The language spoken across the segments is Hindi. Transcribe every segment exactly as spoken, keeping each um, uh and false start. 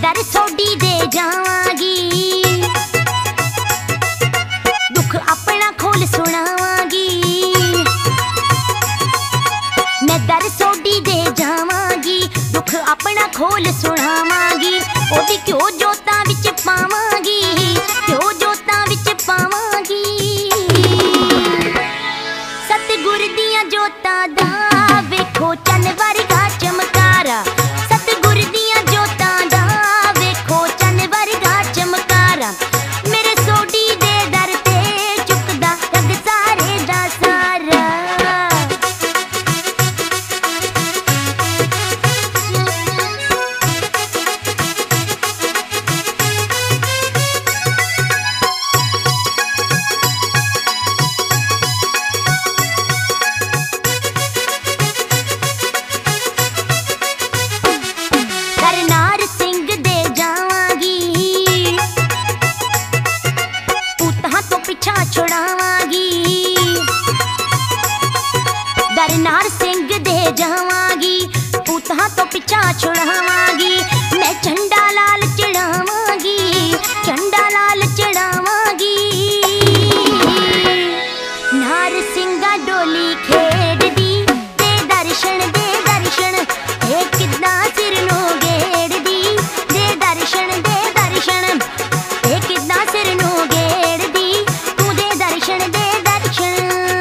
दर सोडी दे जावांगी, दुख अपना खोल सुनावांगी। मैं दर सोडी दे जावांगी, दुख अपना खोल सुनावांगी। ओदी क्यों जोतां विच पावांगी, क्यों जोतां विच पावांगी। सतगुर दियां जोतां दा वेखो चन वर्गा चमकारा, सतगुर दियां जोतां दा वेखो चन वर्गा चमकारा। मेरे सोडी दे दर ते चुकदा रग सारे दा सारा। करनार सिंह दे जावांगी, पूतां तो पिछा छुड़ावांगी। करनार सिंह दे जावांगी, पूतां तो पिछा छुड़ावांगी। मैं झंडा लाल चढ़ावांगी, झंडा लाल चढ़ावांगी। नार सिंगा डोली खेड़दी दे दर्शन दे दर्शन, हे किद्दां सिर नूं गेड़दी दे दर्शन दे दर्शन। हे किद्दां सिर नूं गेड़दी तूं दे दर्शन दे दर्शन।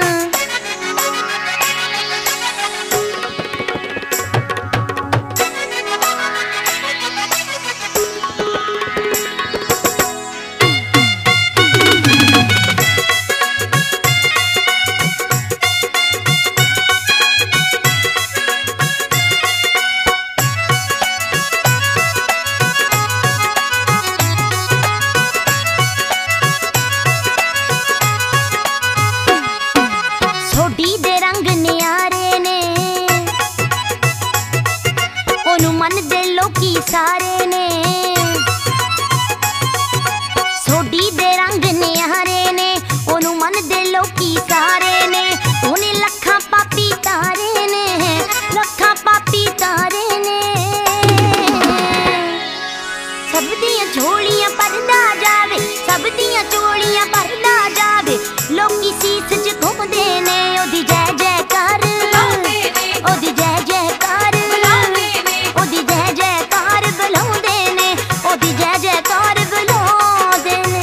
सोडी दे रंग न्यारे ने, ओनू मन दे लोकी सारे ने। सोडी दे रंग न्यारे ने, ओनू मन दे लोकी सारे ने। ओने लखां पापी तारे ने, लखां पापी तारे ने। सब दियां झोलियां भरदा जावे, सब दियां झोलियां भरदा जावे। लोकी सीस झुकाउंदे ने ओदी जय जयकार, ओदी जय जयकार, ओदी जय जयकार बुलाउंदे ने, ओदी जय जयकार बुलाउंदे ने।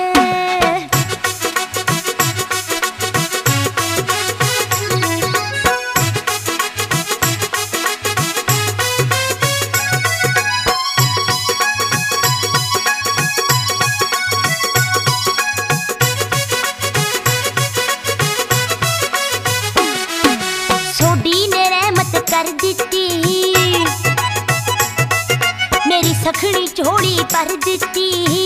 सोडी ने रहमत कर दित्ती, मेरी सखणी झोली भर दित्ती।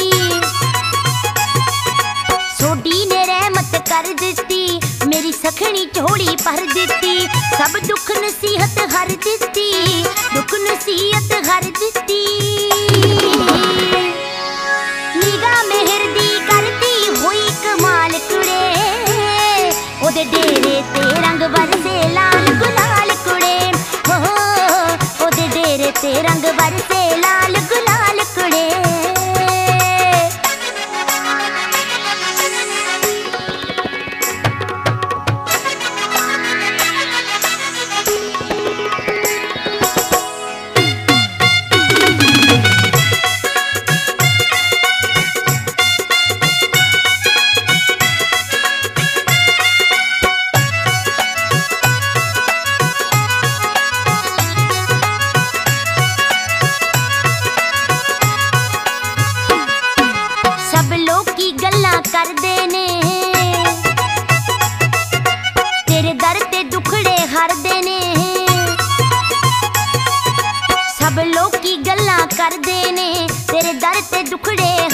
सोडी ने रहमत कर दित्ती, मेरी सखणी झोली भर दित्ती। सब दुख नसीहत हर दित्ती, दुख नसीहत हर दित्ती। निगाह मेहर दी करदी होई कमाल कुड़े, ओदे डेरे ते रंग बरसे लाल गुलाल कुड़े। हो ओदे डेरे ते रंग बरसे लाल गुलाल कुड़े। करदे ने तेरे दर ते दुखड़े हरदे ने। सब लोग की गल्लां करदे ने तेरे दर ते दुखड़े